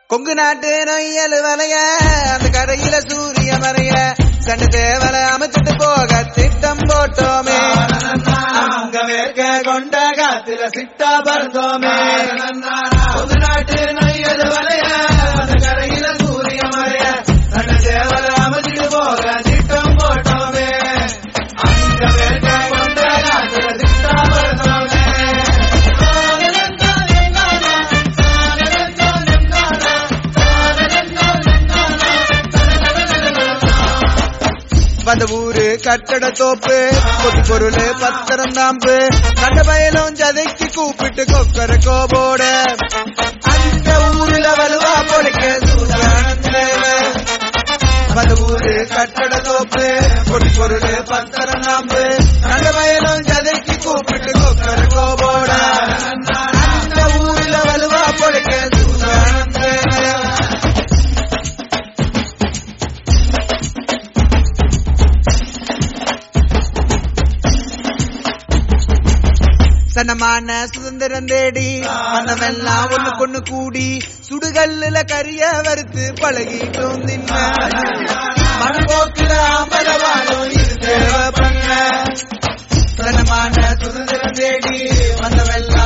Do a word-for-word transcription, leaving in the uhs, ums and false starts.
கொங்கு நாட்டு நொய்யல் வலைய அந்த கரையில சூரிய மறைய சண்டு தேவலை அமைச்சிட்டு போக திட்டம் போட்டோமே. அங்க வேர்க்க கொண்ட காத்துல சிட்டா பறந்தோமே. கொங்கு நாட்டு நொய்யல் வலைய அந்த கரையில சூரிய மறைய சண்டு தேவலை அமைச்சிட்டு போக திட்டம் போட்டோமே. அங்க வேர்க்க கொண்ட காத்துல சிட்டா பறந்தோமே. வந்த ஊரு கட்டட தோப்பு கொட்டி பொருள் பத்திரம் தாம்பு கண்ட பயலும் ஜதைக்கு கூப்பிட்டு கொக்கர கோபோட அந்த ஊருல வலுவா பொழைக்க வந்த ஊரு கட்டட தோப்பு கொட்டி பொருள் பத்திரம் தாம்பு கண்ட பயலும் ஜதைக்கு கூப்பிட்டு கொக்கர கோபோட அந்த ஊருல வலுவா பொழைக்க சனமான சுதந்திரம் தேடி மனமெல்லாம் ஒண்ணு கொண்ணு கூடி சுடுகல்லுல கரிய வறுத்து பழகிட்டோம் தின்ன மனப்போக்குல அம்பலவாடும் இது தேவை பண்ண. சனமான சுதந்திரம் தேடி மனமெல்லாம்